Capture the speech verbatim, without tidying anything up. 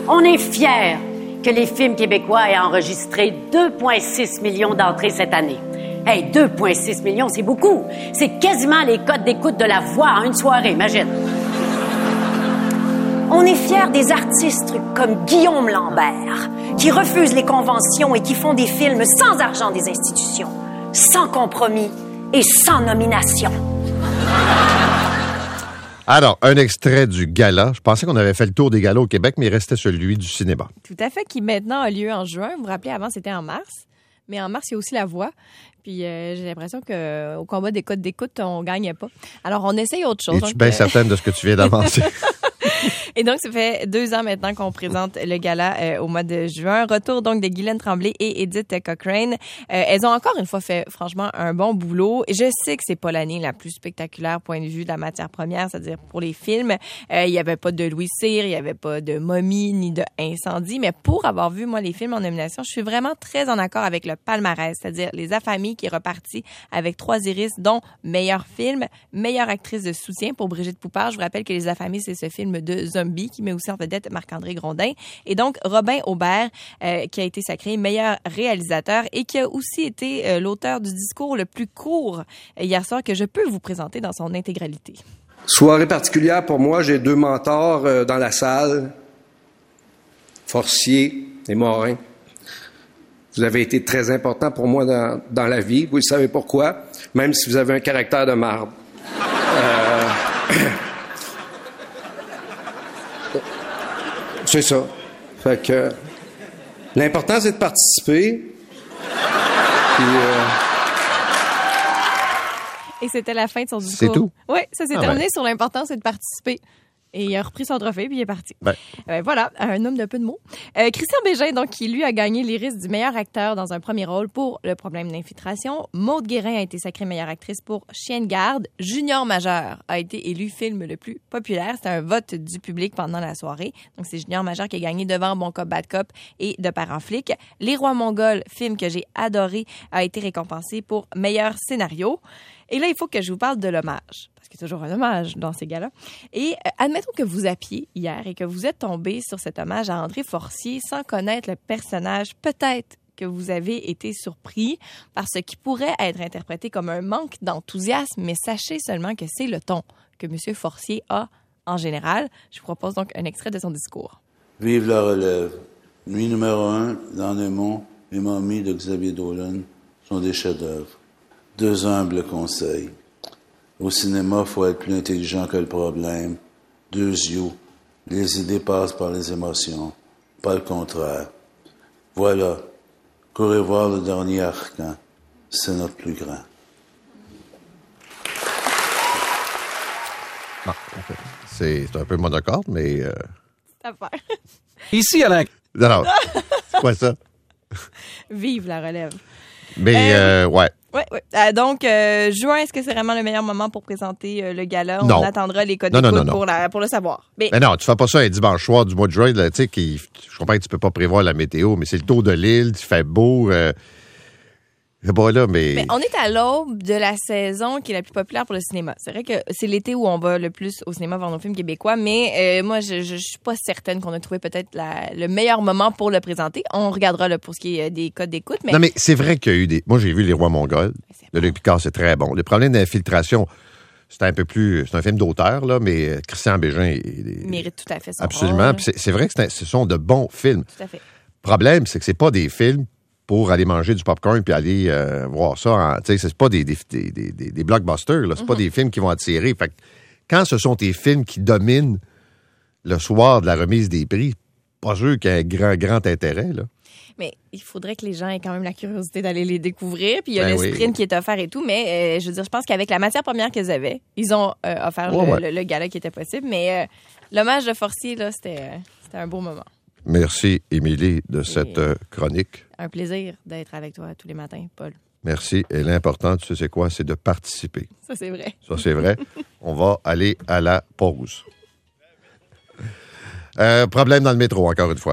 On est fiers que les films québécois aient enregistré deux virgule six millions d'entrées cette année. Hey, deux virgule six millions, c'est beaucoup. C'est quasiment les codes d'écoute de La Voix en une soirée, imagine. On est fiers des artistes comme Guillaume Lambert, qui refusent les conventions et qui font des films sans argent des institutions, sans compromis et sans nomination. Alors, un extrait du gala. Je pensais qu'on avait fait le tour des galas au Québec, mais il restait celui du cinéma. Tout à fait, qui maintenant a lieu en juin. Vous vous rappelez, avant, c'était en mars. Mais en mars, il y a aussi La Voix. Puis euh, j'ai l'impression qu'au combat des codes d'écoute, on ne gagnait pas. Alors, on essaye autre chose. Es-tu bien certaine de ce que tu viens d'avancer? Et donc, ça fait deux ans maintenant qu'on présente le gala euh, au mois de juin. Retour donc de Guylaine Tremblay et Edith Cochrane. Euh, elles ont encore une fois fait, franchement, un bon boulot. Et je sais que c'est pas l'année la plus spectaculaire point de vue de la matière première, c'est-à-dire pour les films. Euh, il y avait pas de Louis Cyr, il y avait pas de Momie ni de Incendie. Mais pour avoir vu, moi, les films en nomination, je suis vraiment très en accord avec le palmarès, c'est-à-dire Les Affamés qui est reparti avec trois iris, dont meilleur film, meilleure actrice de soutien pour Brigitte Poupard. Je vous rappelle que Les Affamés, c'est ce film de zombie qui met aussi en vedette Marc-André Grondin. Et donc, Robin Aubert, euh, qui a été sacré meilleur réalisateur et qui a aussi été euh, l'auteur du discours le plus court euh, hier soir que je peux vous présenter dans son intégralité. Soirée particulière pour moi. J'ai deux mentors euh, dans la salle, Forcier et Morin. Vous avez été très important pour moi dans, dans la vie. Vous savez pourquoi, même si vous avez un caractère de marde. Euh... C'est ça. Fait que l'important, c'est de participer. Puis, euh... Et c'était la fin de son discours. C'est tout? Oui, ça s'est ah terminé ouais. sur l'important, c'est de participer. Et il a repris son trophée, puis il est parti. Ben. Euh, voilà, un homme de peu de mots. Euh, Christian Bégin, donc, qui lui a gagné l'Iris du meilleur acteur dans un premier rôle pour Le problème d'infiltration. Maude Guérin a été sacrée meilleure actrice pour Chien de garde. Junior Majeur a été élu film le plus populaire. C'était un vote du public pendant la soirée. Donc, c'est Junior Majeur qui a gagné devant Bon Cop, Bad Cop et De Parents flics. Les Rois Mongols, film que j'ai adoré, a été récompensé pour meilleur scénario. Et là, il faut que je vous parle de l'hommage, parce qu'il y a toujours un hommage dans ces gars-là. Et euh, admettons que vous appiez hier et que vous êtes tombé sur cet hommage à André Forcier sans connaître le personnage. Peut-être que vous avez été surpris par ce qui pourrait être interprété comme un manque d'enthousiasme, mais sachez seulement que c'est le ton que M. Forcier a en général. Je vous propose donc un extrait de son discours. Vive la relève. Nuit numéro un, Dans les monts et Momie de Xavier Dolan sont des chefs-d'œuvre. Deux humbles conseils. Au cinéma, faut être plus intelligent que le problème. Deux yeux. Les idées passent par les émotions, pas le contraire. Voilà. Courez voir le dernier Arcan. C'est notre plus grand. Bon, c'est, c'est un peu monocorde, mais... Euh... C'est à faire. Ici, Alain. Non, non. C'est quoi ça? Vive la relève. Mais, euh, euh, ouais. Oui, oui. Euh, donc, euh, juin, est-ce que c'est vraiment le meilleur moment pour présenter euh, le gala? Non. On attendra les codes non, non, d'écoute non, non. pour, la, pour le savoir. Mais... mais non, tu fais pas ça un dimanche soir du mois de juin. Là, qui, je comprends que tu peux pas prévoir la météo, mais c'est le tour de l'île, il fait beau. Euh, c'est pas là, mais... mais on est à l'aube de la saison qui est la plus populaire pour le cinéma. C'est vrai que c'est l'été où on va le plus au cinéma voir nos films québécois, mais euh, moi, je, je, je suis pas certaine qu'on a trouvé peut-être la, le meilleur moment pour le présenter. On regardera là, pour ce qui est des codes d'écoute. Mais... Non, mais c'est vrai qu'il y a eu des... Moi, j'ai vu Les Rois Mongols. De Luc Picard, c'est très bon. Les problèmes d'infiltration, c'est un peu plus... C'est un film d'auteur, là, mais Christian Bégin... Il mérite tout à fait son absolument. rôle. Puis c'est, c'est vrai que c'est un, ce sont de bons films. Tout à fait. Le problème, c'est que c'est pas des films pour aller manger du popcorn puis aller euh, voir ça. En, tu sais, c'est pas des, des, des, des, des blockbusters, là. C'est mm-hmm. pas des films qui vont attirer. Fait que quand ce sont tes films qui dominent le soir de la remise des prix, pas sûr qu'il y ait un grand, grand intérêt, là. Mais il faudrait que les gens aient quand même la curiosité d'aller les découvrir. Puis il y a ben le oui. sprint qui est offert et tout. Mais euh, je veux dire, je pense qu'avec la matière première qu'ils avaient, ils ont euh, offert ouais, le, ouais. le, le gala qui était possible. Mais euh, l'hommage de Forcier, là, c'était, euh, c'était un beau moment. Merci, Émilie, de cette euh, chronique. Un plaisir d'être avec toi tous les matins, Paul. Merci. Et l'important, tu sais c'est quoi? C'est de participer. Ça, c'est vrai. Ça, c'est vrai. On va aller à la pause. Euh, problème dans le métro, encore une fois.